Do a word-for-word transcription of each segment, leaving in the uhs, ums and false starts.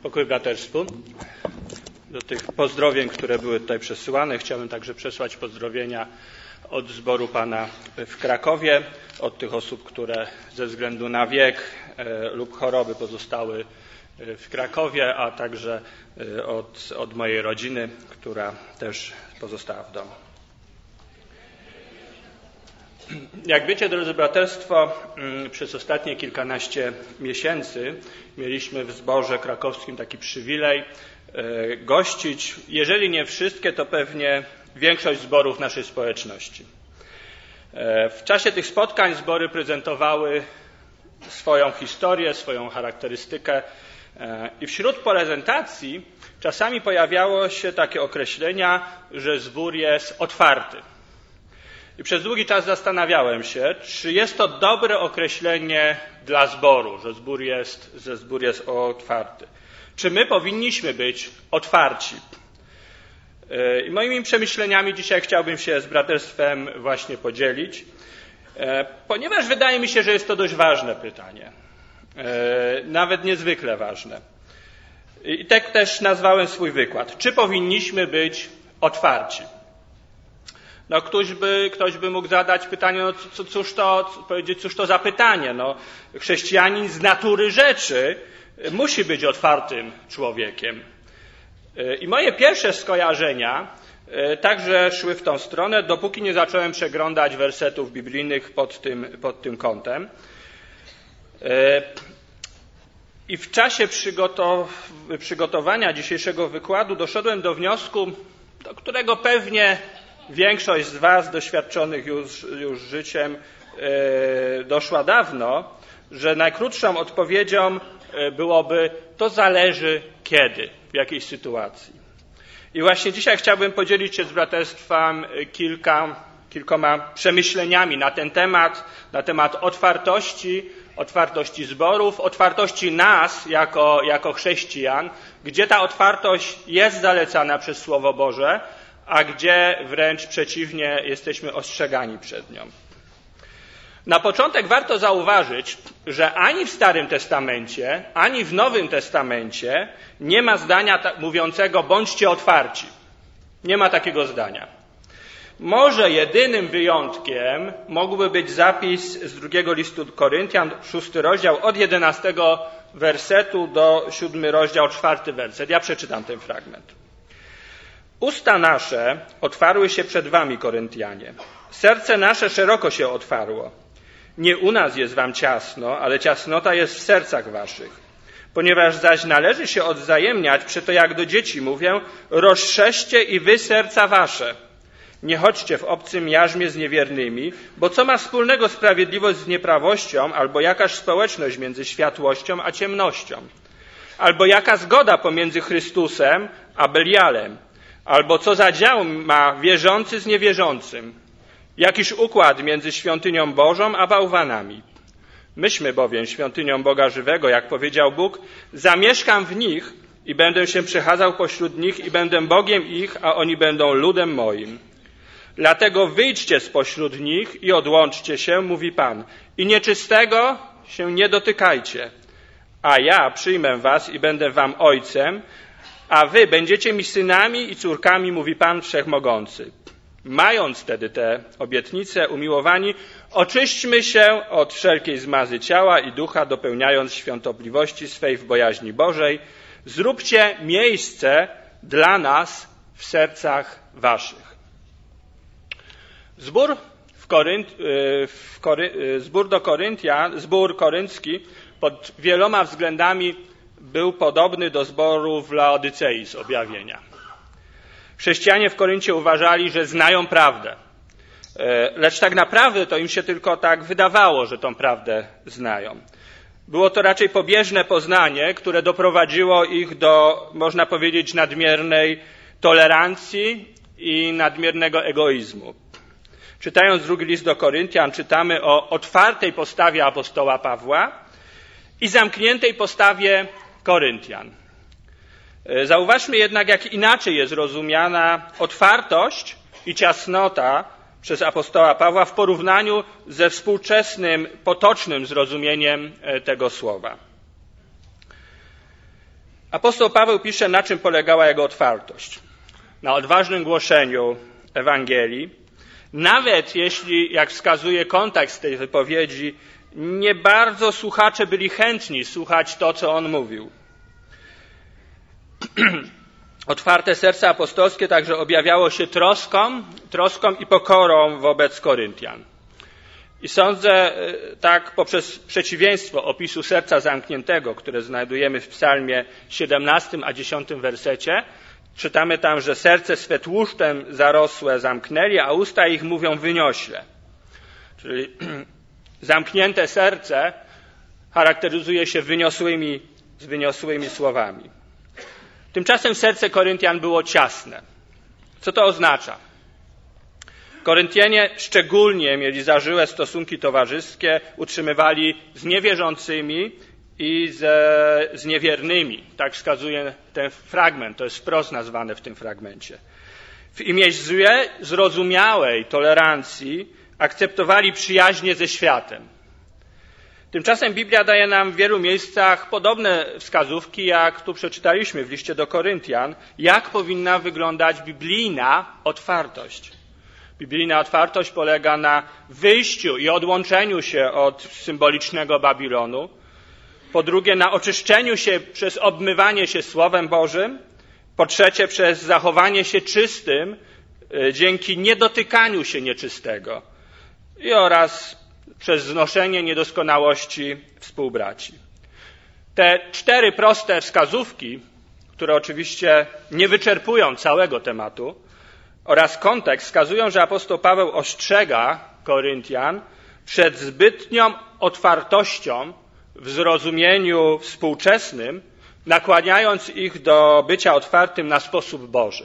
Pokój braterstwu. Do tych pozdrowień, które były tutaj przesyłane, chciałbym także przesłać pozdrowienia od zboru Pana w Krakowie, od tych osób, które ze względu na wiek lub choroby pozostały w Krakowie, a także od, od mojej rodziny, która też pozostała w domu. Jak wiecie, drodzy braterstwo, przez ostatnie kilkanaście miesięcy mieliśmy w zborze krakowskim taki przywilej gościć, jeżeli nie wszystkie, to pewnie większość zborów naszej społeczności. W czasie tych spotkań zbory prezentowały swoją historię, swoją charakterystykę i wśród prezentacji czasami pojawiało się takie określenia, że zbór jest otwarty. I przez długi czas zastanawiałem się, czy jest to dobre określenie dla zboru, że zbór jest, że zbór jest otwarty. Czy my powinniśmy być otwarci? I moimi przemyśleniami dzisiaj chciałbym się z braterstwem właśnie podzielić, ponieważ wydaje mi się, że jest to dość ważne pytanie, nawet niezwykle ważne. I tak też nazwałem swój wykład. Czy powinniśmy być otwarci? No ktoś by, ktoś by mógł zadać pytanie, no cóż to, powiedzieć, cóż to za pytanie? No, chrześcijanin z natury rzeczy musi być otwartym człowiekiem. I moje pierwsze skojarzenia także szły w tą stronę, dopóki nie zacząłem przeglądać wersetów biblijnych pod tym, pod tym kątem. I w czasie przygotowania dzisiejszego wykładu doszedłem do wniosku, do którego pewnie większość z Was doświadczonych już, już życiem doszła dawno, że najkrótszą odpowiedzią byłoby to zależy kiedy, w jakiej sytuacji. I właśnie dzisiaj chciałbym podzielić się z braterstwem kilka, kilkoma przemyśleniami na ten temat, na temat otwartości, otwartości zborów, otwartości nas jako, jako chrześcijan, gdzie ta otwartość jest zalecana przez Słowo Boże, a gdzie wręcz przeciwnie jesteśmy ostrzegani przed nią. Na początek warto zauważyć, że ani w Starym Testamencie, ani w Nowym Testamencie nie ma zdania mówiącego bądźcie otwarci. Nie ma takiego zdania. Może jedynym wyjątkiem mógłby być zapis z drugiego listu do Koryntian, szósty rozdział, od jedenastego wersetu do siódmy rozdział, czwarty werset. Ja przeczytam ten fragment. Usta nasze otwarły się przed wami, Koryntianie. Serce nasze szeroko się otwarło. Nie u nas jest wam ciasno, ale ciasnota jest w sercach waszych. Ponieważ zaś należy się odwzajemniać, przeto jak do dzieci mówię, rozszerzcie i wy serca wasze. Nie chodźcie w obcym jarzmie z niewiernymi, bo co ma wspólnego sprawiedliwość z nieprawością, albo jakaż społeczność między światłością a ciemnością? Albo jaka zgoda pomiędzy Chrystusem a Belialem? Albo co za dział ma wierzący z niewierzącym? Jakiż układ między świątynią Bożą a bałwanami? Myśmy bowiem świątynią Boga żywego, jak powiedział Bóg, zamieszkam w nich i będę się przechadzał pośród nich i będę Bogiem ich, a oni będą ludem moim. Dlatego wyjdźcie spośród nich i odłączcie się, mówi Pan, i nieczystego się nie dotykajcie. A ja przyjmę was i będę wam ojcem, a wy będziecie mi synami i córkami, mówi Pan Wszechmogący. Mając wtedy te obietnice, umiłowani, oczyśćmy się od wszelkiej zmazy ciała i ducha, dopełniając świątobliwości swej w bojaźni Bożej. Zróbcie miejsce dla nas w sercach waszych. Zbór, w Korynt, w Kory, zbór do Koryntian, zbór koryncki pod wieloma względami był podobny do zboru w Laodycei z objawienia. Chrześcijanie w Koryncie uważali, że znają prawdę, lecz tak naprawdę to im się tylko tak wydawało, że tą prawdę znają. Było to raczej pobieżne poznanie, które doprowadziło ich do, można powiedzieć, nadmiernej tolerancji i nadmiernego egoizmu. Czytając drugi list do Koryntian, czytamy o otwartej postawie apostoła Pawła i zamkniętej postawie Koryntian. Zauważmy jednak, jak inaczej jest rozumiana otwartość i ciasnota przez apostoła Pawła w porównaniu ze współczesnym, potocznym zrozumieniem tego słowa. Apostoł Paweł pisze, na czym polegała jego otwartość. Na odważnym głoszeniu Ewangelii, nawet jeśli, jak wskazuje kontekst tej wypowiedzi, nie bardzo słuchacze byli chętni słuchać to, co on mówił. Otwarte serce apostolskie także objawiało się troską, troską i pokorą wobec Koryntian. I sądzę, tak poprzez przeciwieństwo opisu serca zamkniętego, które znajdujemy w psalmie siedemnastym a dziesiątym wersecie, czytamy tam, że serce swe tłuszczem zarosłe zamknęli, a usta ich mówią wyniośle. Czyli zamknięte serce charakteryzuje się wyniosłymi, z wyniosłymi słowami. Tymczasem serce Koryntian było ciasne. Co to oznacza? Koryntianie szczególnie mieli zażyłe stosunki towarzyskie, utrzymywali z niewierzącymi i ze, z niewiernymi. Tak wskazuje ten fragment, to jest wprost nazwane w tym fragmencie. W imię złe, zrozumiałej tolerancji akceptowali przyjaźnie ze światem. Tymczasem Biblia daje nam w wielu miejscach podobne wskazówki, jak tu przeczytaliśmy w liście do Koryntian, jak powinna wyglądać biblijna otwartość. Biblijna otwartość polega na wyjściu i odłączeniu się od symbolicznego Babilonu. Po drugie, na oczyszczeniu się przez obmywanie się Słowem Bożym. Po trzecie, przez zachowanie się czystym dzięki niedotykaniu się nieczystego. I oraz przez znoszenie niedoskonałości współbraci. Te cztery proste wskazówki, które oczywiście nie wyczerpują całego tematu, oraz kontekst wskazują, że apostoł Paweł ostrzega Koryntian przed zbytnią otwartością w zrozumieniu współczesnym, nakłaniając ich do bycia otwartym na sposób Boży.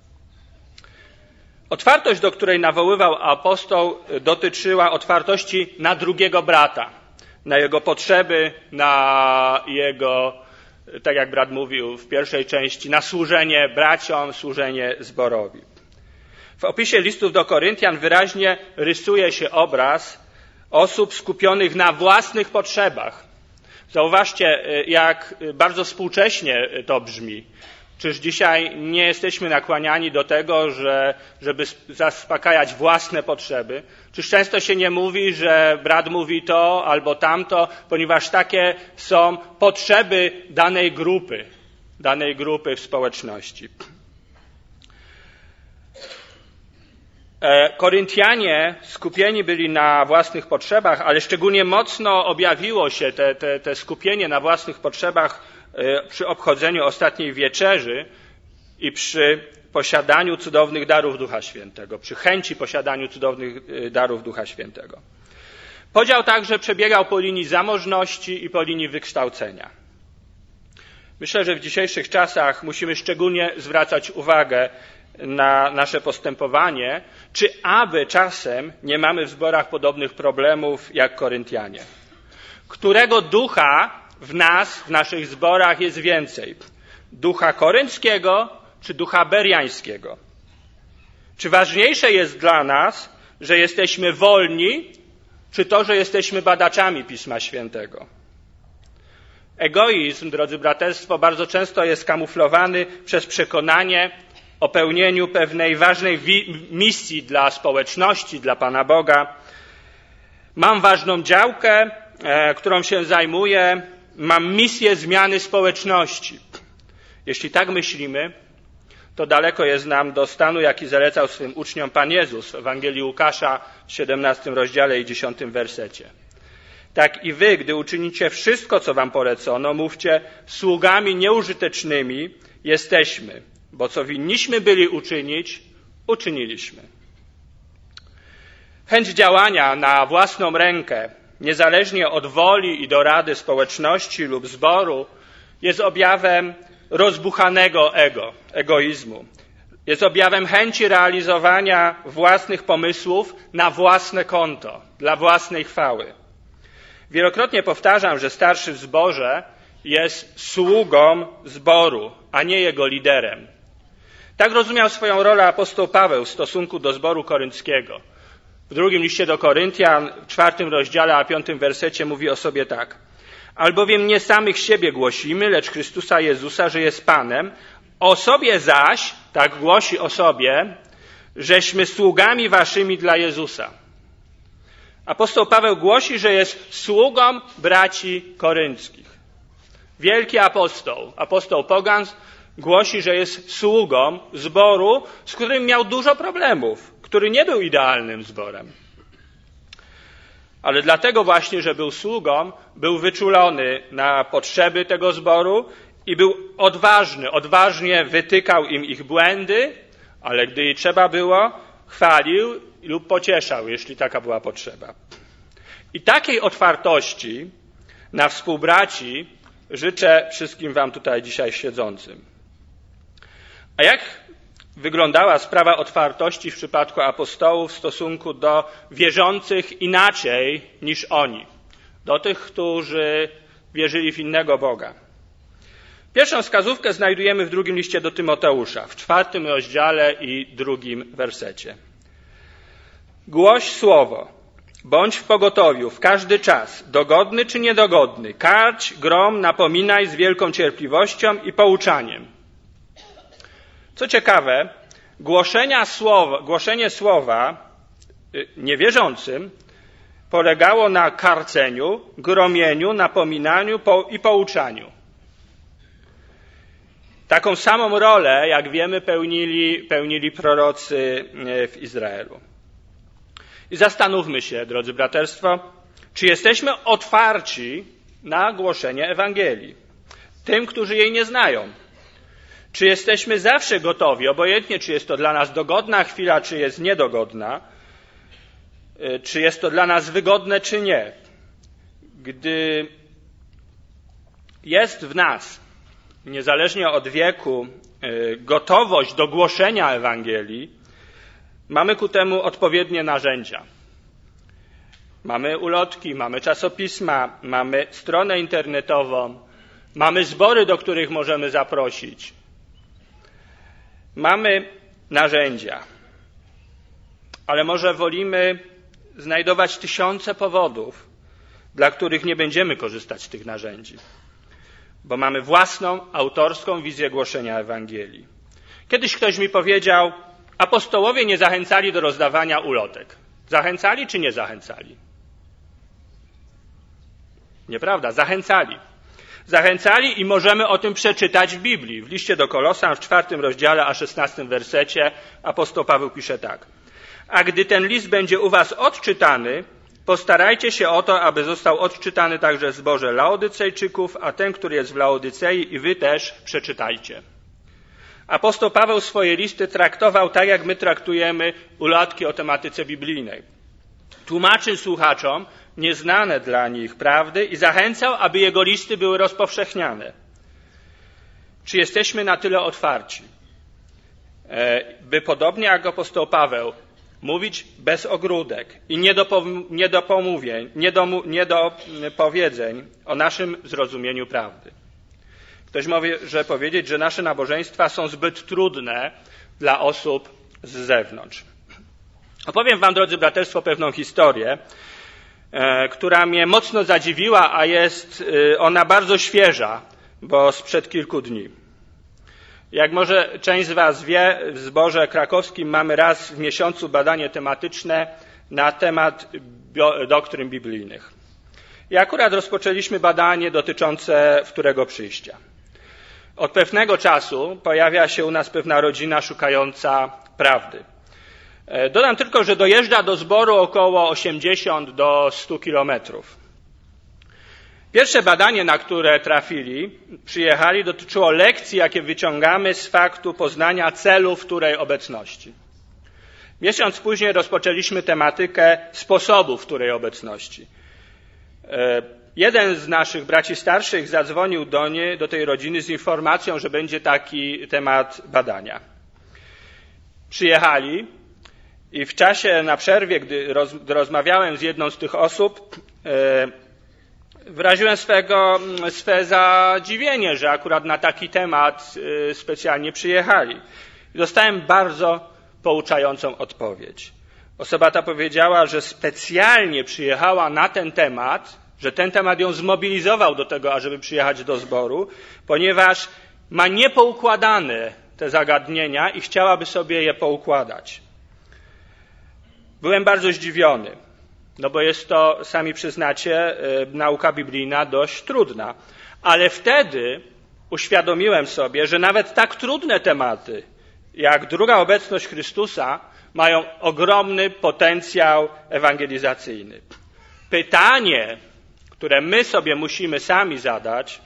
Otwartość, do której nawoływał apostoł, dotyczyła otwartości na drugiego brata, na jego potrzeby, na jego, tak jak brat mówił w pierwszej części, na służenie braciom, służenie zborowi. W opisie listów do Koryntian wyraźnie rysuje się obraz osób skupionych na własnych potrzebach. Zauważcie, jak bardzo współcześnie to brzmi. Czyż dzisiaj nie jesteśmy nakłaniani do tego, że, żeby zaspokajać własne potrzeby? Czyż często się nie mówi, że brat mówi to albo tamto, ponieważ takie są potrzeby danej grupy, danej grupy w społeczności. Koryntianie skupieni byli na własnych potrzebach, ale szczególnie mocno objawiło się te, te, te skupienie na własnych potrzebach przy obchodzeniu ostatniej wieczerzy i przy posiadaniu cudownych darów Ducha Świętego, przy chęci posiadaniu cudownych darów Ducha Świętego. Podział także przebiegał po linii zamożności i po linii wykształcenia. Myślę, że w dzisiejszych czasach musimy szczególnie zwracać uwagę na nasze postępowanie, czy aby czasem nie mamy w zborach podobnych problemów jak Koryntianie. Którego ducha w nas, w naszych zborach jest więcej? Ducha korynckiego czy ducha beriańskiego? Czy ważniejsze jest dla nas, że jesteśmy wolni, czy to, że jesteśmy badaczami Pisma Świętego? Egoizm, drodzy braterstwo, bardzo często jest kamuflowany przez przekonanie o pełnieniu pewnej ważnej wi- misji dla społeczności, dla Pana Boga. Mam ważną działkę, e, którą się zajmuję, mam misję zmiany społeczności. Jeśli tak myślimy, to daleko jest nam do stanu, jaki zalecał swym uczniom Pan Jezus w Ewangelii Łukasza w siedemnastym rozdziale i dziesiątym wersecie. Tak i wy, gdy uczynicie wszystko, co wam polecono, mówcie, sługami nieużytecznymi jesteśmy, bo co winniśmy byli uczynić, uczyniliśmy. Chęć działania na własną rękę, niezależnie od woli i dorady społeczności lub zboru, jest objawem rozbuchanego ego, egoizmu. Jest objawem chęci realizowania własnych pomysłów na własne konto, dla własnej chwały. Wielokrotnie powtarzam, że starszy w zborze jest sługą zboru, a nie jego liderem. Tak rozumiał swoją rolę apostoł Paweł w stosunku do zboru korynckiego. W drugim liście do Koryntian, w czwartym rozdziale, a piątym wersecie mówi o sobie tak. Albowiem nie samych siebie głosimy, lecz Chrystusa Jezusa, że jest Panem. O sobie zaś, tak głosi o sobie, żeśmy sługami waszymi dla Jezusa. Apostoł Paweł głosi, że jest sługą braci korynckich. Wielki apostoł, apostoł Pogans, głosi, że jest sługą zboru, z którym miał dużo problemów, który nie był idealnym zborem. Ale dlatego właśnie, że był sługą, był wyczulony na potrzeby tego zboru i był odważny, odważnie wytykał im ich błędy, ale gdy i trzeba było, chwalił lub pocieszał, jeśli taka była potrzeba. I takiej otwartości na współbraci życzę wszystkim wam tutaj dzisiaj siedzącym. A jak wyglądała sprawa otwartości w przypadku apostołów w stosunku do wierzących inaczej niż oni, do tych, którzy wierzyli w innego Boga? Pierwszą wskazówkę znajdujemy w drugim liście do Tymoteusza, w czwartym rozdziale i drugim wersecie. Głoś słowo, bądź w pogotowiu w każdy czas, dogodny czy niedogodny, karć, grom, napominaj z wielką cierpliwością i pouczaniem. Co ciekawe, głoszenia słowa, głoszenie słowa niewierzącym polegało na karceniu, gromieniu, napominaniu i pouczaniu. Taką samą rolę, jak wiemy, pełnili, pełnili prorocy w Izraelu. I zastanówmy się, drodzy braterstwo, czy jesteśmy otwarci na głoszenie Ewangelii tym, którzy jej nie znają. Czy jesteśmy zawsze gotowi, obojętnie czy jest to dla nas dogodna chwila, czy jest niedogodna, czy jest to dla nas wygodne, czy nie. Gdy jest w nas, niezależnie od wieku, gotowość do głoszenia Ewangelii, mamy ku temu odpowiednie narzędzia. Mamy ulotki, mamy czasopisma, mamy stronę internetową, mamy zbory, do których możemy zaprosić. Mamy narzędzia, ale może wolimy znajdować tysiące powodów, dla których nie będziemy korzystać z tych narzędzi, bo mamy własną, autorską wizję głoszenia Ewangelii. Kiedyś ktoś mi powiedział, apostołowie nie zachęcali do rozdawania ulotek. Zachęcali czy nie zachęcali? Nieprawda, zachęcali. Zachęcali i możemy o tym przeczytać w Biblii. W liście do Kolosan w czwartym rozdziale, a szesnastym wersecie apostoł Paweł pisze tak. A gdy ten list będzie u was odczytany, postarajcie się o to, aby został odczytany także w zborze Laodycejczyków, a ten, który jest w Laodycei, i wy też przeczytajcie. Apostoł Paweł swoje listy traktował tak, jak my traktujemy ulotki o tematyce biblijnej. Tłumaczył słuchaczom nieznane dla nich prawdy i zachęcał, aby jego listy były rozpowszechniane. Czy jesteśmy na tyle otwarci, by podobnie jak apostoł Paweł mówić bez ogródek i nie do, nie do pomówień, nie do, nie do powiedzeń o naszym zrozumieniu prawdy? Ktoś może powiedzieć, że nasze nabożeństwa są zbyt trudne dla osób z zewnątrz. Opowiem wam, drodzy braterstwo, pewną historię, e, która mnie mocno zadziwiła, a jest e, ona bardzo świeża, bo sprzed kilku dni. Jak może część z was wie, w zborze krakowskim mamy raz w miesiącu badanie tematyczne na temat bio, doktryn biblijnych. I akurat rozpoczęliśmy badanie dotyczące wtórego przyjścia. Od pewnego czasu pojawia się u nas pewna rodzina szukająca prawdy. Dodam tylko, że dojeżdża do zboru około osiemdziesiąt do stu kilometrów. Pierwsze badanie, na które trafili, przyjechali, dotyczyło lekcji, jakie wyciągamy z faktu poznania celu wtórej obecności. Miesiąc później rozpoczęliśmy tematykę sposobu wtórej obecności. Jeden z naszych braci starszych zadzwonił do niej, do tej rodziny z informacją, że będzie taki temat badania. Przyjechali i w czasie, na przerwie, gdy, roz, gdy rozmawiałem z jedną z tych osób, e, wyraziłem swego, swe zadziwienie, że akurat na taki temat e, specjalnie przyjechali. I dostałem bardzo pouczającą odpowiedź. Osoba ta powiedziała, że specjalnie przyjechała na ten temat że ten temat ją zmobilizował do tego, ażeby przyjechać do zboru, ponieważ ma niepoukładane te zagadnienia i chciałaby sobie je poukładać. Byłem bardzo zdziwiony, no bo jest to, sami przyznacie, nauka biblijna dość trudna. Ale wtedy uświadomiłem sobie, że nawet tak trudne tematy, jak druga obecność Chrystusa, mają ogromny potencjał ewangelizacyjny. Pytanie, które my sobie musimy sami zadać,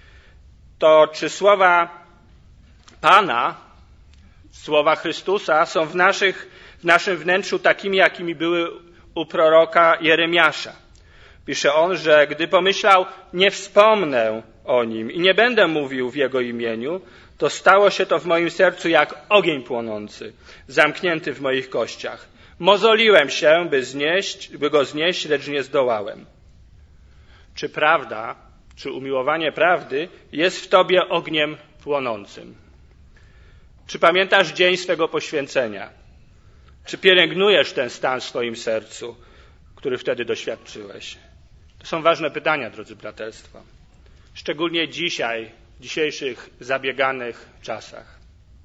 to czy słowa Pana, słowa Chrystusa są w, naszych, w naszym wnętrzu takimi, jakimi były u proroka Jeremiasza. Pisze on, że gdy pomyślał, nie wspomnę o nim i nie będę mówił w jego imieniu, to stało się to w moim sercu jak ogień płonący, zamknięty w moich kościach. Mozoliłem się, by, znieść, by go znieść, lecz nie zdołałem. Czy prawda, czy umiłowanie prawdy jest w tobie ogniem płonącym? Czy pamiętasz dzień swego poświęcenia? Czy pielęgnujesz ten stan w swoim sercu, który wtedy doświadczyłeś? To są ważne pytania, drodzy braterstwo. Szczególnie dzisiaj, w dzisiejszych zabieganych czasach.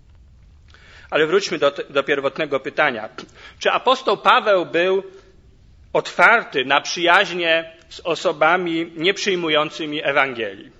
Ale wróćmy do, do pierwotnego pytania. Czy apostoł Paweł był otwarty na przyjaźnie z osobami nieprzyjmującymi Ewangelii?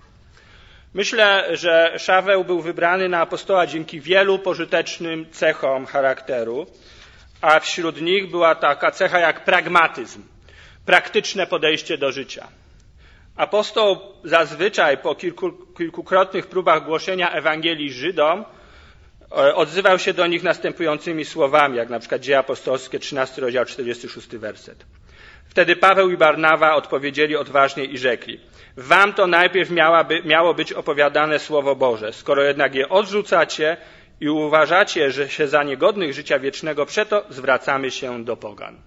Myślę, że Szaweł był wybrany na apostoła dzięki wielu pożytecznym cechom charakteru, a wśród nich była taka cecha jak pragmatyzm, praktyczne podejście do życia. Apostoł zazwyczaj po kilku, kilkukrotnych próbach głoszenia Ewangelii Żydom odzywał się do nich następującymi słowami, jak na przykład Dzieje Apostolskie, trzynasty rozdział, czterdziesty szósty werset. Wtedy Paweł i Barnawa odpowiedzieli odważnie i rzekli: wam to najpierw miałaby, miało być opowiadane Słowo Boże, skoro jednak je odrzucacie i uważacie, że się za niegodnych życia wiecznego, przeto zwracamy się do pogan.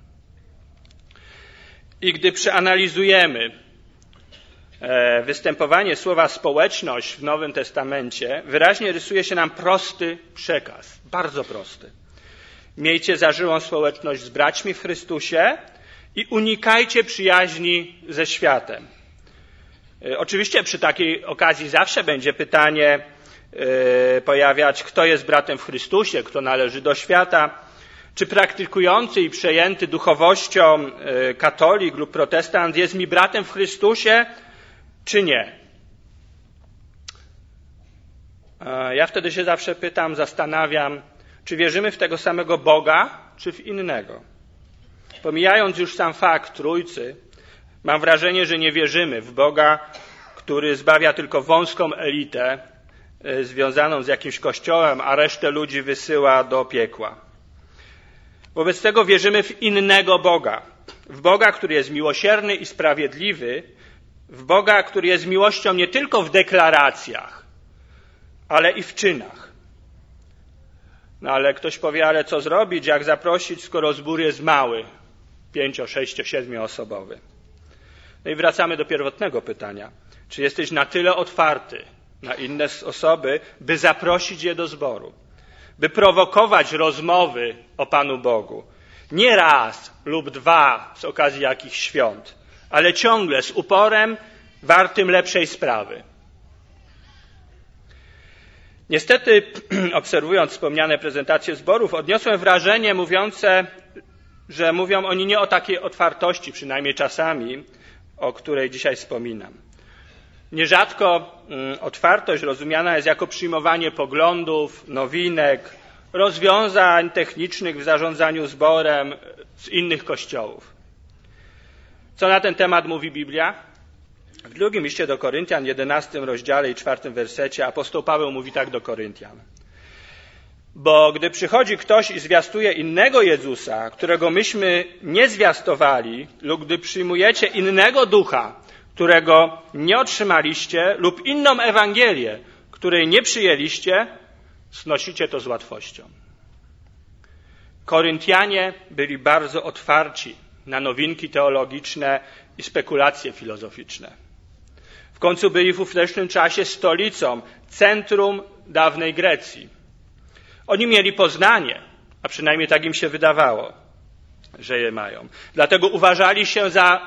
I gdy przeanalizujemy występowanie słowa społeczność w Nowym Testamencie, wyraźnie rysuje się nam prosty przekaz, bardzo prosty. Miejcie zażyłą społeczność z braćmi w Chrystusie i unikajcie przyjaźni ze światem. Oczywiście przy takiej okazji zawsze będzie pytanie pojawiać, kto jest bratem w Chrystusie, kto należy do świata. Czy praktykujący i przejęty duchowością katolik lub protestant jest mi bratem w Chrystusie, czy nie? Ja wtedy się zawsze pytam, zastanawiam, czy wierzymy w tego samego Boga, czy w innego. Pomijając już sam fakt Trójcy, mam wrażenie, że nie wierzymy w Boga, który zbawia tylko wąską elitę związaną z jakimś kościołem, a resztę ludzi wysyła do piekła. Wobec tego wierzymy w innego Boga. W Boga, który jest miłosierny i sprawiedliwy, w Boga, który jest miłością nie tylko w deklaracjach, ale i w czynach. No ale ktoś powie, ale co zrobić, jak zaprosić, skoro zbór jest mały, pięcio, sześcio, siedmioosobowy. No i wracamy do pierwotnego pytania. Czy jesteś na tyle otwarty na inne osoby, by zaprosić je do zboru, by prowokować rozmowy o Panu Bogu? Nie raz lub dwa z okazji jakichś świąt, ale ciągle z uporem wartym lepszej sprawy. Niestety, obserwując wspomniane prezentacje zborów, odniosłem wrażenie mówiące, że mówią oni nie o takiej otwartości, przynajmniej czasami, o której dzisiaj wspominam. Nierzadko otwartość rozumiana jest jako przyjmowanie poglądów, nowinek, rozwiązań technicznych w zarządzaniu zborem z innych kościołów. Co na ten temat mówi Biblia? W drugim liście do Koryntian, jedenastym rozdziale i czwartym wersecie apostoł Paweł mówi tak do Koryntian. Bo gdy przychodzi ktoś i zwiastuje innego Jezusa, którego myśmy nie zwiastowali, lub gdy przyjmujecie innego ducha, którego nie otrzymaliście, lub inną Ewangelię, której nie przyjęliście, znosicie to z łatwością. Koryntianie byli bardzo otwarci na nowinki teologiczne i spekulacje filozoficzne. W końcu byli w ówczesnym czasie stolicą, centrum dawnej Grecji. Oni mieli poznanie, a przynajmniej tak im się wydawało, że je mają. Dlatego uważali się za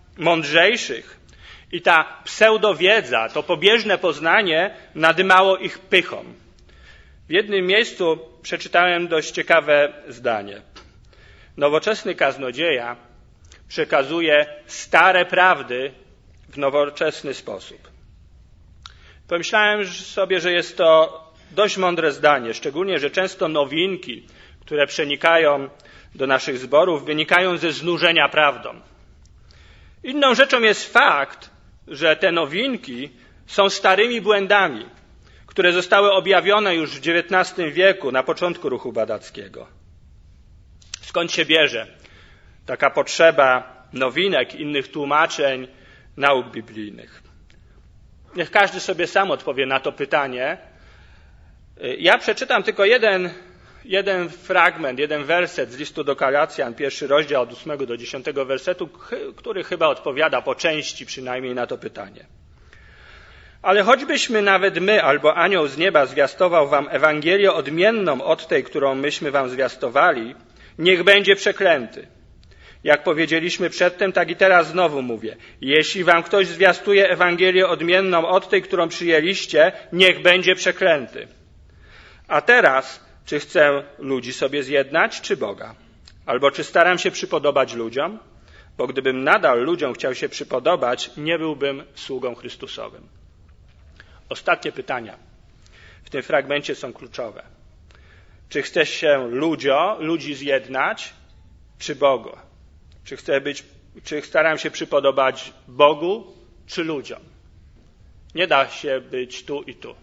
mądrzejszych i ta pseudowiedza, to pobieżne poznanie nadymało ich pychą. W jednym miejscu przeczytałem dość ciekawe zdanie. Nowoczesny kaznodzieja przekazuje stare prawdy w nowoczesny sposób. Pomyślałem sobie, że jest to dość mądre zdanie, szczególnie, że często nowinki, które przenikają do naszych zborów, wynikają ze znużenia prawdą. Inną rzeczą jest fakt, że te nowinki są starymi błędami, które zostały objawione już w dziewiętnastym wieku, na początku ruchu badackiego. Skąd się bierze taka potrzeba nowinek, innych tłumaczeń, nauk biblijnych? Niech każdy sobie sam odpowie na to pytanie. Ja przeczytam tylko jeden, jeden fragment, jeden werset z listu do Galacjan, pierwszy rozdział od ósmego do dziesiątego wersetu, który chyba odpowiada po części przynajmniej na to pytanie. Ale choćbyśmy nawet my albo anioł z nieba zwiastował wam Ewangelię odmienną od tej, którą myśmy wam zwiastowali, niech będzie przeklęty. Jak powiedzieliśmy przedtem, tak i teraz znowu mówię. Jeśli wam ktoś zwiastuje Ewangelię odmienną od tej, którą przyjęliście, niech będzie przeklęty. A teraz, czy chcę ludzi sobie zjednać, czy Boga? Albo czy staram się przypodobać ludziom? Bo gdybym nadal ludziom chciał się przypodobać, nie byłbym sługą Chrystusowym. Ostatnie pytania w tym fragmencie są kluczowe. Czy chcę się ludzio, ludzi zjednać, czy Bogu? Czy chcę być, czy staram się przypodobać Bogu, czy ludziom? Nie da się być tu i tu.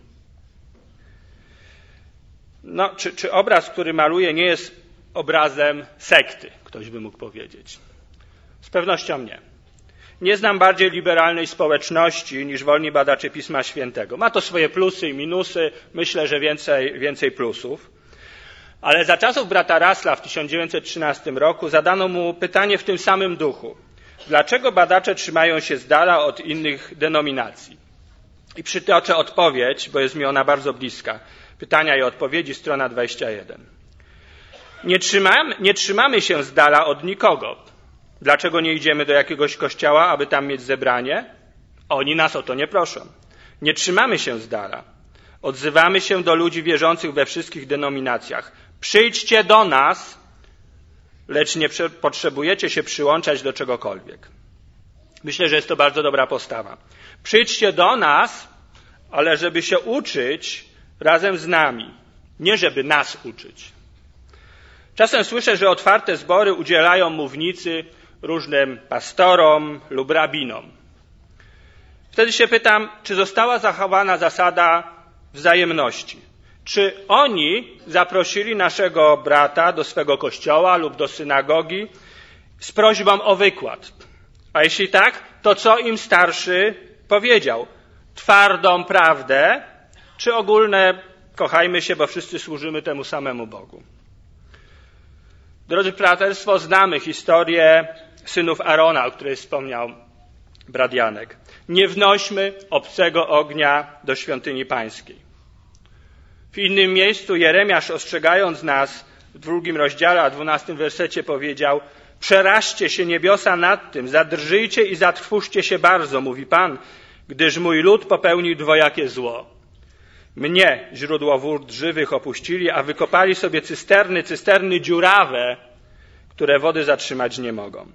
No, czy, czy obraz, który maluję, nie jest obrazem sekty, ktoś by mógł powiedzieć? Z pewnością nie. Nie znam bardziej liberalnej społeczności niż wolni badacze Pisma Świętego. Ma to swoje plusy i minusy, myślę, że więcej, więcej plusów. Ale za czasów brata Russella w tysiąc dziewięćset trzynastym roku zadano mu pytanie w tym samym duchu. Dlaczego badacze trzymają się z dala od innych denominacji? I przytoczę odpowiedź, bo jest mi ona bardzo bliska. Pytania i odpowiedzi, strona dwadzieścia jeden. Nie trzymamy, nie trzymamy się z dala od nikogo. Dlaczego nie idziemy do jakiegoś kościoła, aby tam mieć zebranie? Oni nas o to nie proszą. Nie trzymamy się z dala. Odzywamy się do ludzi wierzących we wszystkich denominacjach. Przyjdźcie do nas, lecz nie potrzebujecie się przyłączać do czegokolwiek. Myślę, że jest to bardzo dobra postawa. Przyjdźcie do nas, ale żeby się uczyć razem z nami, nie żeby nas uczyć. Czasem słyszę, że otwarte zbory udzielają mównicy różnym pastorom lub rabinom. Wtedy się pytam, czy została zachowana zasada wzajemności. Czy oni zaprosili naszego brata do swego kościoła lub do synagogi z prośbą o wykład? A jeśli tak, to co im starszy powiedział? Twardą prawdę, czy ogólne kochajmy się, bo wszyscy służymy temu samemu Bogu? Drodzy braterstwo, znamy historię synów Arona, o której wspomniał brat Janek. Nie wnośmy obcego ognia do świątyni pańskiej. W innym miejscu Jeremiasz, ostrzegając nas w drugim rozdziale, a dwunastym wersecie powiedział: przeraźcie się niebiosa nad tym, zadrżyjcie i zatrwóżcie się bardzo, mówi Pan, gdyż mój lud popełnił dwojakie zło. Mnie, źródło wód żywych, opuścili, a wykopali sobie cysterny, cysterny dziurawe, które wody zatrzymać nie mogą.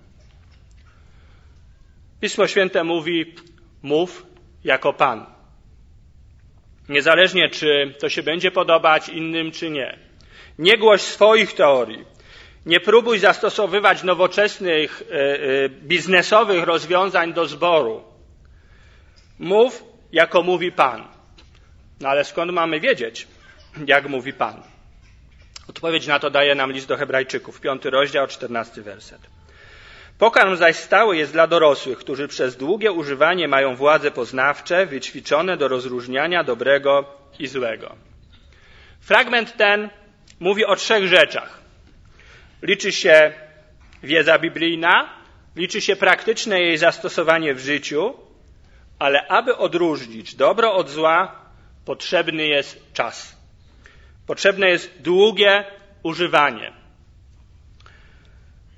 Pismo Święte mówi: mów jako Pan. Niezależnie, czy to się będzie podobać innym, czy nie. Nie głoś swoich teorii. Nie próbuj zastosowywać nowoczesnych, yy, biznesowych rozwiązań do zboru. Mów, jako mówi Pan. No ale skąd mamy wiedzieć, jak mówi Pan? Odpowiedź na to daje nam list do Hebrajczyków, piąty rozdział, czternasty werset. Pokarm zaś stały jest dla dorosłych, którzy przez długie używanie mają władze poznawcze, wyćwiczone do rozróżniania dobrego i złego. Fragment ten mówi o trzech rzeczach. Liczy się wiedza biblijna, liczy się praktyczne jej zastosowanie w życiu, ale aby odróżnić dobro od zła, potrzebny jest czas. Potrzebne jest długie używanie.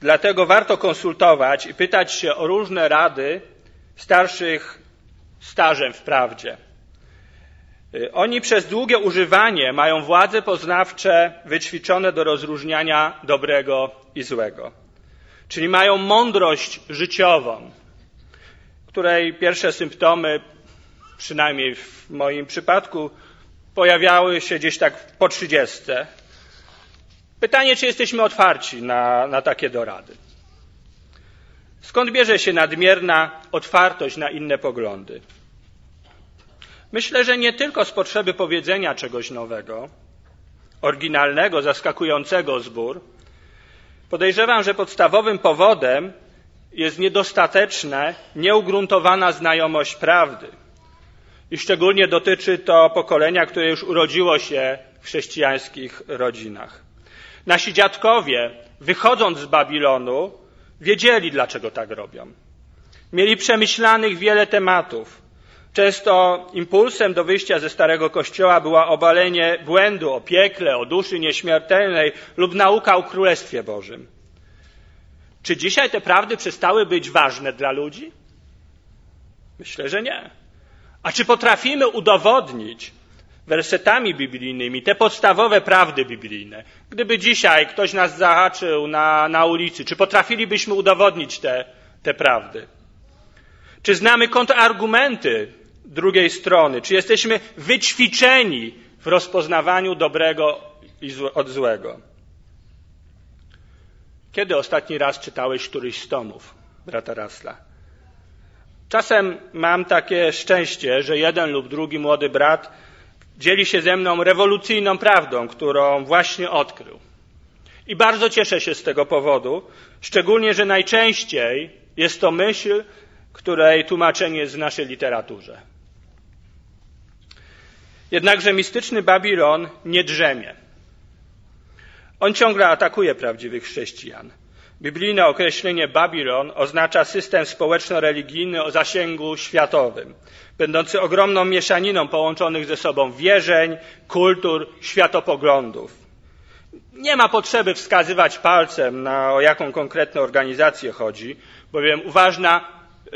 Dlatego warto konsultować i pytać się o różne rady starszych stażem w prawdzie. Oni przez długie używanie mają władze poznawcze wyćwiczone do rozróżniania dobrego i złego. Czyli mają mądrość życiową, której pierwsze symptomy, przynajmniej w moim przypadku, pojawiały się gdzieś tak po trzydziestce. Pytanie, czy jesteśmy otwarci na, na takie dorady? Skąd bierze się nadmierna otwartość na inne poglądy? Myślę, że nie tylko z potrzeby powiedzenia czegoś nowego, oryginalnego, zaskakującego zbór. Podejrzewam, że podstawowym powodem jest niedostateczna, nieugruntowana znajomość prawdy. I szczególnie dotyczy to pokolenia, które już urodziło się w chrześcijańskich rodzinach. Nasi dziadkowie, wychodząc z Babilonu, wiedzieli, dlaczego tak robią. Mieli przemyślanych wiele tematów. Często impulsem do wyjścia ze Starego Kościoła była obalenie błędu o piekle, o duszy nieśmiertelnej lub nauka o Królestwie Bożym. Czy dzisiaj te prawdy przestały być ważne dla ludzi? Myślę, że nie. A czy potrafimy udowodnić wersetami biblijnymi te podstawowe prawdy biblijne? Gdyby dzisiaj ktoś nas zahaczył na, na ulicy, czy potrafilibyśmy udowodnić te, te prawdy? Czy znamy kontrargumenty drugiej strony? Czy jesteśmy wyćwiczeni w rozpoznawaniu dobrego od złego? Kiedy ostatni raz czytałeś któryś z tomów brata Russella? Czasem mam takie szczęście, że jeden lub drugi młody brat dzieli się ze mną rewolucyjną prawdą, którą właśnie odkrył. I bardzo cieszę się z tego powodu, szczególnie, że najczęściej jest to myśl, której tłumaczenie jest w naszej literaturze. Jednakże mistyczny Babilon nie drzemie. On ciągle atakuje prawdziwych chrześcijan. Biblijne określenie Babilon oznacza system społeczno-religijny o zasięgu światowym, będący ogromną mieszaniną połączonych ze sobą wierzeń, kultur, światopoglądów. Nie ma potrzeby wskazywać palcem, na o jaką konkretną organizację chodzi, bowiem uważna,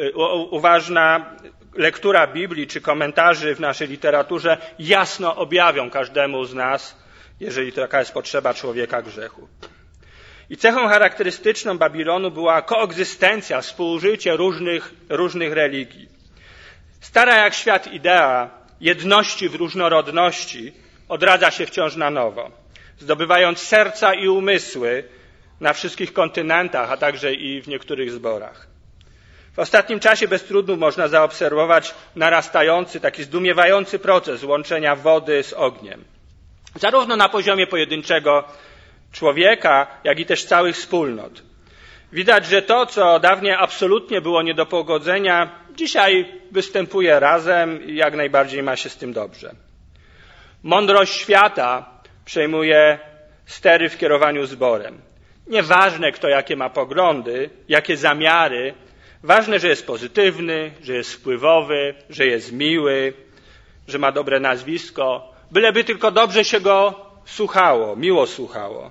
uważna lektura Biblii czy komentarzy w naszej literaturze jasno objawią każdemu z nas, jeżeli taka jest potrzeba człowieka, grzechu. I cechą charakterystyczną Babilonu była koegzystencja, współżycie różnych, różnych religii. Stara jak świat idea jedności w różnorodności odradza się wciąż na nowo, zdobywając serca i umysły na wszystkich kontynentach, a także i w niektórych zborach. W ostatnim czasie bez trudu można zaobserwować narastający, taki zdumiewający proces łączenia wody z ogniem. Zarówno na poziomie pojedynczego człowieka, jak i też całych wspólnot. Widać, że to, co dawniej absolutnie było nie do pogodzenia, dzisiaj występuje razem i jak najbardziej ma się z tym dobrze. Mądrość świata przejmuje stery w kierowaniu zborem. Nieważne, kto jakie ma poglądy, jakie zamiary, ważne, że jest pozytywny, że jest wpływowy, że jest miły, że ma dobre nazwisko, byleby tylko dobrze się go słuchało, miło słuchało.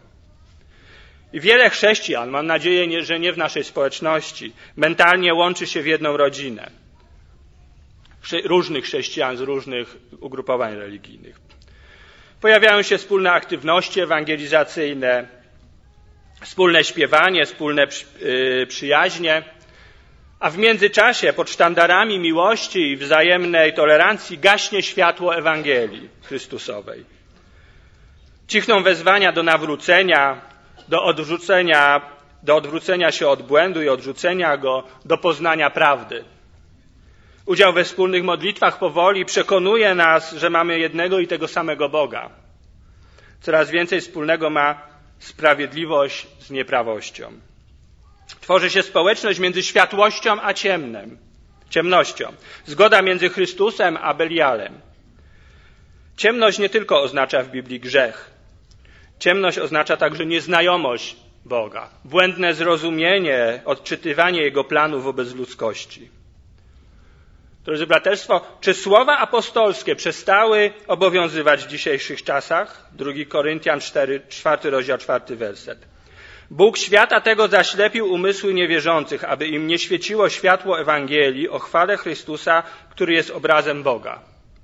I wiele chrześcijan, mam nadzieję, że nie w naszej społeczności, mentalnie łączy się w jedną rodzinę. Różnych chrześcijan z różnych ugrupowań religijnych. Pojawiają się wspólne aktywności ewangelizacyjne, wspólne śpiewanie, wspólne przyjaźnie, a w międzyczasie pod sztandarami miłości i wzajemnej tolerancji gaśnie światło Ewangelii Chrystusowej. Cichną wezwania do nawrócenia, do odrzucenia, do odwrócenia się od błędu i odrzucenia go, do poznania prawdy. Udział we wspólnych modlitwach powoli przekonuje nas, że mamy jednego i tego samego Boga. Coraz więcej wspólnego ma sprawiedliwość z nieprawością. Tworzy się społeczność między światłością a ciemnem, ciemnością. Zgoda między Chrystusem a Belialem. Ciemność nie tylko oznacza w Biblii grzech. Ciemność oznacza także nieznajomość Boga, błędne zrozumienie, odczytywanie Jego planu wobec ludzkości. Drodzy braterstwo, czy słowa apostolskie przestały obowiązywać w dzisiejszych czasach? drugi Koryntian czwarty rozdział, czwarty werset. Bóg świata tego zaślepił umysły niewierzących, aby im nie świeciło światło Ewangelii o chwale Chrystusa, który jest obrazem Boga.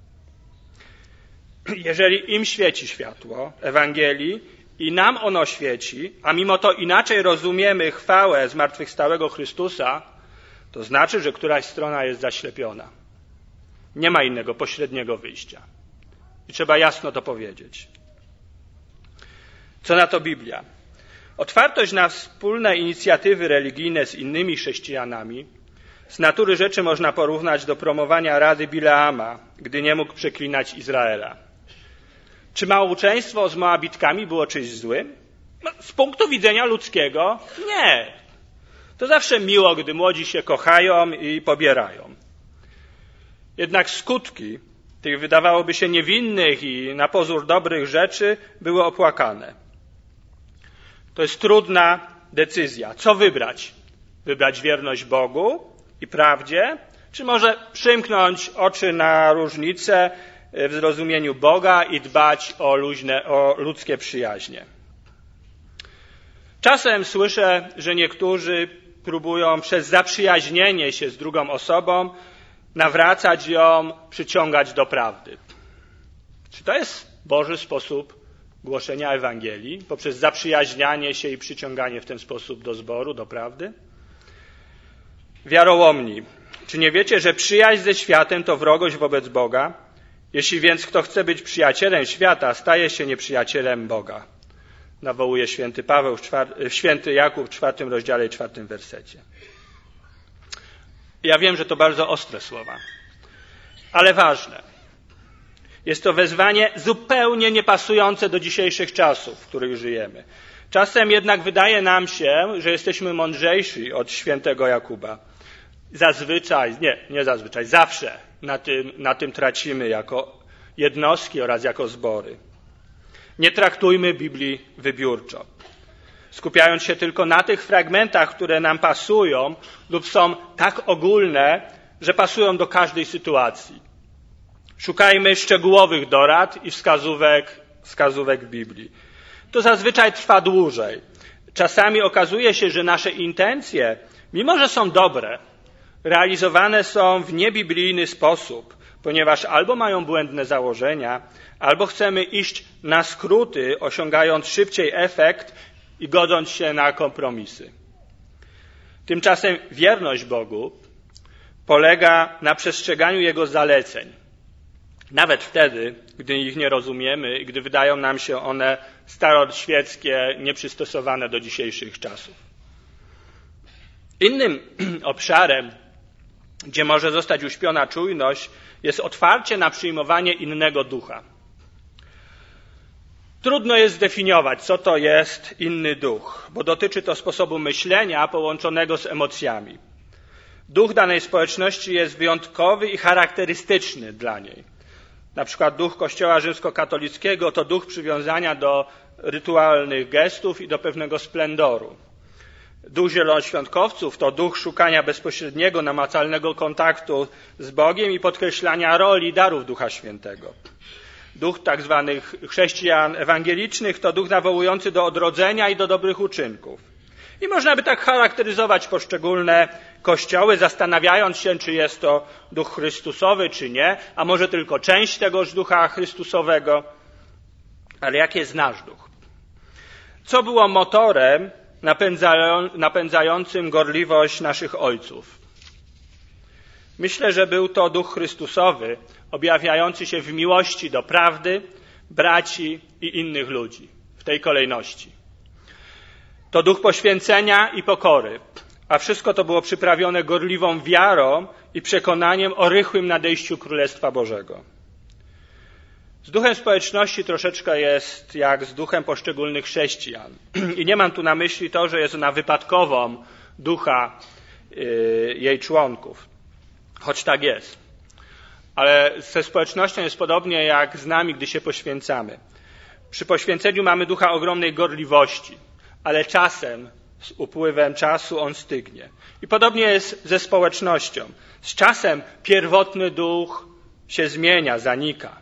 Jeżeli im świeci światło Ewangelii i nam ono świeci, a mimo to inaczej rozumiemy chwałę zmartwychwstałego Chrystusa, to znaczy, że któraś strona jest zaślepiona. Nie ma innego pośredniego wyjścia. I trzeba jasno to powiedzieć. Co na to Biblia? Otwartość na wspólne inicjatywy religijne z innymi chrześcijanami z natury rzeczy można porównać do promowania rady Bileama, gdy nie mógł przeklinać Izraela. Czy małżeństwo z Moabitkami było czymś złym? No, z punktu widzenia ludzkiego nie. To zawsze miło, gdy młodzi się kochają i pobierają. Jednak skutki tych wydawałoby się niewinnych i na pozór dobrych rzeczy były opłakane. To jest trudna decyzja. Co wybrać? Wybrać wierność Bogu i prawdzie, czy może przymknąć oczy na różnice w zrozumieniu Boga i dbać o, luźne, o ludzkie przyjaźnie? Czasem słyszę, że niektórzy próbują przez zaprzyjaźnienie się z drugą osobą nawracać ją, przyciągać do prawdy. Czy to jest Boży sposób głoszenia Ewangelii? Poprzez zaprzyjaźnianie się i przyciąganie w ten sposób do zboru, do prawdy? Wiarołomni, czy nie wiecie, że przyjaźń ze światem to wrogość wobec Boga? Jeśli więc kto chce być przyjacielem świata, staje się nieprzyjacielem Boga. Nawołuje święty Paweł, święty Jakub w czwartym rozdziale i czwartym wersecie. Ja wiem, że to bardzo ostre słowa, ale ważne. Jest to wezwanie zupełnie niepasujące do dzisiejszych czasów, w których żyjemy. Czasem jednak wydaje nam się, że jesteśmy mądrzejsi od świętego Jakuba. Zazwyczaj, nie, nie zazwyczaj, zawsze na tym, na tym tracimy jako jednostki oraz jako zbory. Nie traktujmy Biblii wybiórczo, skupiając się tylko na tych fragmentach, które nam pasują lub są tak ogólne, że pasują do każdej sytuacji. Szukajmy szczegółowych dorad i wskazówek, wskazówek w Biblii. To zazwyczaj trwa dłużej. Czasami okazuje się, że nasze intencje, mimo że są dobre, realizowane są w niebiblijny sposób, ponieważ albo mają błędne założenia, albo chcemy iść na skróty, osiągając szybciej efekt i godząc się na kompromisy. Tymczasem wierność Bogu polega na przestrzeganiu Jego zaleceń. Nawet wtedy, gdy ich nie rozumiemy i gdy wydają nam się one staroświeckie, nieprzystosowane do dzisiejszych czasów. Innym obszarem, gdzie może zostać uśpiona czujność, jest otwarcie na przyjmowanie innego ducha. Trudno jest zdefiniować, co to jest inny duch, bo dotyczy to sposobu myślenia połączonego z emocjami. Duch danej społeczności jest wyjątkowy i charakterystyczny dla niej. Na przykład duch Kościoła rzymskokatolickiego to duch przywiązania do rytualnych gestów i do pewnego splendoru. Duch zielonoświątkowców to duch szukania bezpośredniego, namacalnego kontaktu z Bogiem i podkreślania roli i darów Ducha Świętego. Duch tak zwanych chrześcijan ewangelicznych to duch nawołujący do odrodzenia i do dobrych uczynków. I można by tak charakteryzować poszczególne kościoły, zastanawiając się, czy jest to duch Chrystusowy, czy nie, a może tylko część tegoż ducha Chrystusowego. Ale jaki jest nasz duch? Co było motorem napędzającym gorliwość naszych ojców? Myślę, że był to duch Chrystusowy, objawiający się w miłości do prawdy, braci i innych ludzi. W tej kolejności. To duch poświęcenia i pokory, a wszystko to było przyprawione gorliwą wiarą i przekonaniem o rychłym nadejściu Królestwa Bożego. Z duchem społeczności troszeczkę jest jak z duchem poszczególnych chrześcijan. I nie mam tu na myśli to, że jest ona wypadkową ducha yy, jej członków, choć tak jest. Ale ze społecznością jest podobnie jak z nami, gdy się poświęcamy. Przy poświęceniu mamy ducha ogromnej gorliwości, ale czasem, z upływem czasu on stygnie. I podobnie jest ze społecznością. Z czasem pierwotny duch się zmienia, zanika.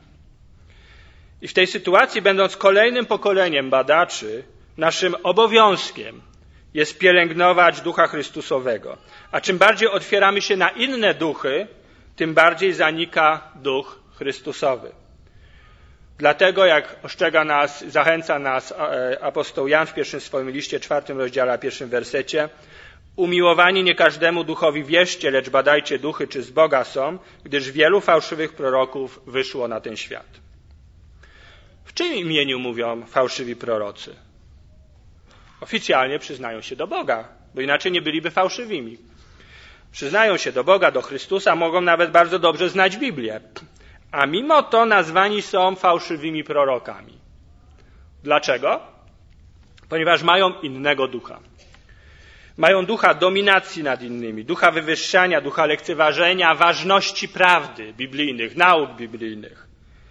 I w tej sytuacji, będąc kolejnym pokoleniem badaczy, naszym obowiązkiem jest pielęgnować Ducha Chrystusowego. A czym bardziej otwieramy się na inne duchy, tym bardziej zanika Duch Chrystusowy. Dlatego, jak ostrzega nas, zachęca nas apostoł Jan w pierwszym swoim liście, czwartym rozdziale, a pierwszym wersecie, umiłowani nie każdemu duchowi wierzcie, lecz badajcie duchy, czy z Boga są, gdyż wielu fałszywych proroków wyszło na ten świat. W czyim imieniu mówią fałszywi prorocy? Oficjalnie przyznają się do Boga, bo inaczej nie byliby fałszywymi. Przyznają się do Boga, do Chrystusa, mogą nawet bardzo dobrze znać Biblię. A mimo to nazwani są fałszywymi prorokami. Dlaczego? Ponieważ mają innego ducha. Mają ducha dominacji nad innymi, ducha wywyższania, ducha lekceważenia, ważności prawdy biblijnych, nauk biblijnych.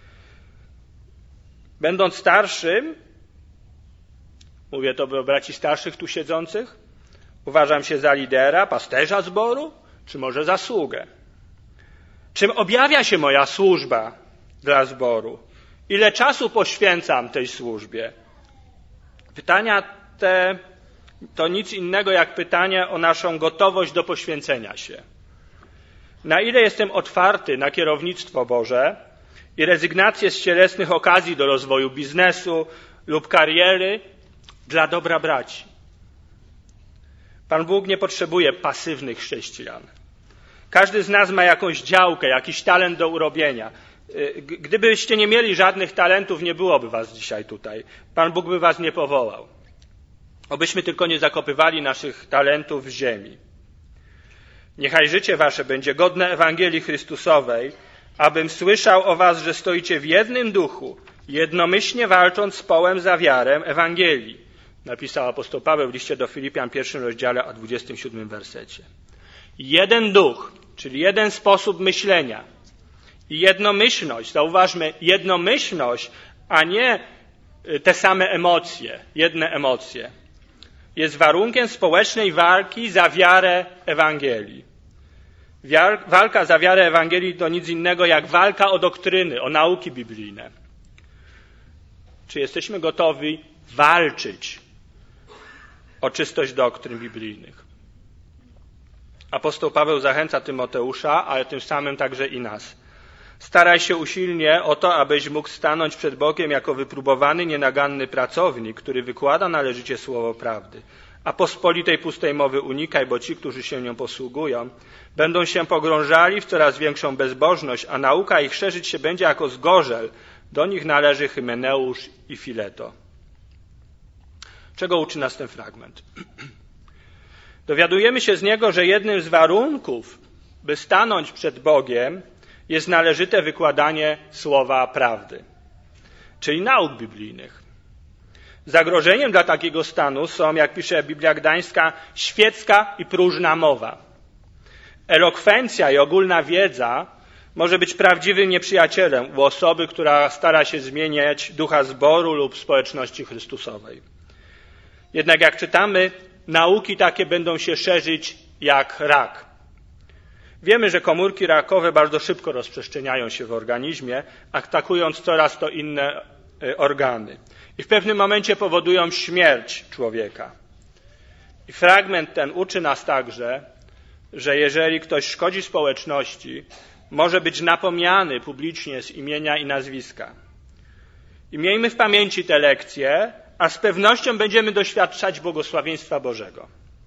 Będąc starszym, mówię to do braci starszych tu siedzących, uważam się za lidera, pasterza zboru, czy może za sługę. Czym objawia się moja służba dla zboru? Ile czasu poświęcam tej służbie? Pytania te to nic innego jak pytanie o naszą gotowość do poświęcenia się. Na ile jestem otwarty na kierownictwo Boże i rezygnację z cielesnych okazji do rozwoju biznesu lub kariery dla dobra braci? Pan Bóg nie potrzebuje pasywnych chrześcijan. Każdy z nas ma jakąś działkę, jakiś talent do urobienia. Gdybyście nie mieli żadnych talentów, nie byłoby was dzisiaj tutaj. Pan Bóg by was nie powołał. Obyśmy tylko nie zakopywali naszych talentów w ziemi. Niechaj życie wasze będzie godne Ewangelii Chrystusowej, abym słyszał o was, że stoicie w jednym duchu, jednomyślnie walcząc z połem za wiarę Ewangelii. Napisał apostoł Paweł w liście do Filipian, pierwszym rozdziale, a dwudziestym siódmym wersecie. Jeden duch, czyli jeden sposób myślenia i jednomyślność, zauważmy, jednomyślność, a nie te same emocje, jedne emocje, jest warunkiem społecznej walki za wiarę Ewangelii. Wiar, walka za wiarę Ewangelii to nic innego jak walka o doktryny, o nauki biblijne. Czy jesteśmy gotowi walczyć o czystość doktryn biblijnych? Apostoł Paweł zachęca Tymoteusza, ale tym samym także i nas. Staraj się usilnie o to, abyś mógł stanąć przed Bogiem jako wypróbowany, nienaganny pracownik, który wykłada należycie słowo prawdy. A pospolitej pustej mowy unikaj, bo ci, którzy się nią posługują, będą się pogrążali w coraz większą bezbożność, a nauka ich szerzyć się będzie jako zgorzel. Do nich należy Hymeneusz i Fileto. Czego uczy nas ten fragment? Dowiadujemy się z niego, że jednym z warunków, by stanąć przed Bogiem, jest należyte wykładanie słowa prawdy, czyli nauk biblijnych. Zagrożeniem dla takiego stanu są, jak pisze Biblia Gdańska, świecka i próżna mowa. Elokwencja i ogólna wiedza może być prawdziwym nieprzyjacielem u osoby, która stara się zmieniać ducha zboru lub społeczności Chrystusowej. Jednak jak czytamy, nauki takie będą się szerzyć jak rak. Wiemy, że komórki rakowe bardzo szybko rozprzestrzeniają się w organizmie, atakując coraz to inne organy. I w pewnym momencie powodują śmierć człowieka. I fragment ten uczy nas także, że jeżeli ktoś szkodzi społeczności, może być napomniany publicznie z imienia i nazwiska. I miejmy w pamięci te lekcje, a z pewnością będziemy doświadczać błogosławieństwa Bożego.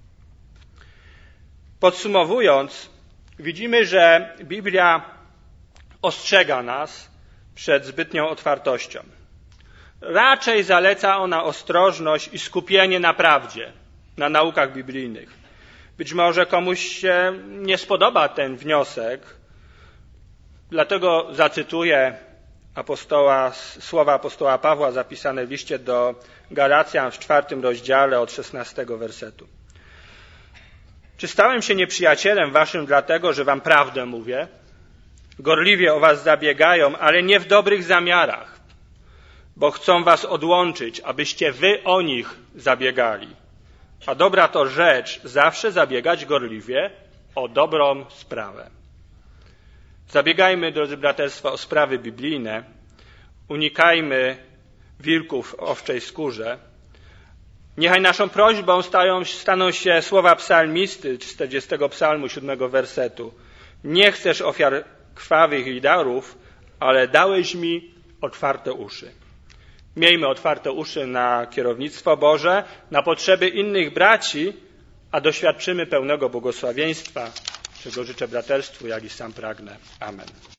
Podsumowując, widzimy, że Biblia ostrzega nas przed zbytnią otwartością. Raczej zaleca ona ostrożność i skupienie na prawdzie, na naukach biblijnych. Być może komuś się nie spodoba ten wniosek, dlatego zacytuję apostoła, słowa apostoła Pawła zapisane w liście do Galacjan w czwartym rozdziale od szesnastego wersetu. Czy stałem się nieprzyjacielem waszym dlatego, że wam prawdę mówię? Gorliwie o was zabiegają, ale nie w dobrych zamiarach, bo chcą was odłączyć, abyście wy o nich zabiegali. A dobra to rzecz zawsze zabiegać gorliwie o dobrą sprawę. Zabiegajmy, drodzy braterstwa, o sprawy biblijne, unikajmy wilków w owczej skórze, Niechaj naszą prośbą stają, staną się słowa psalmisty czterdziestego psalmu, siódmego wersetu. Nie chcesz ofiar krwawych i darów, ale dałeś mi otwarte uszy. Miejmy otwarte uszy na kierownictwo Boże, na potrzeby innych braci, a doświadczymy pełnego błogosławieństwa, czego życzę braterstwu, jak i sam pragnę. Amen.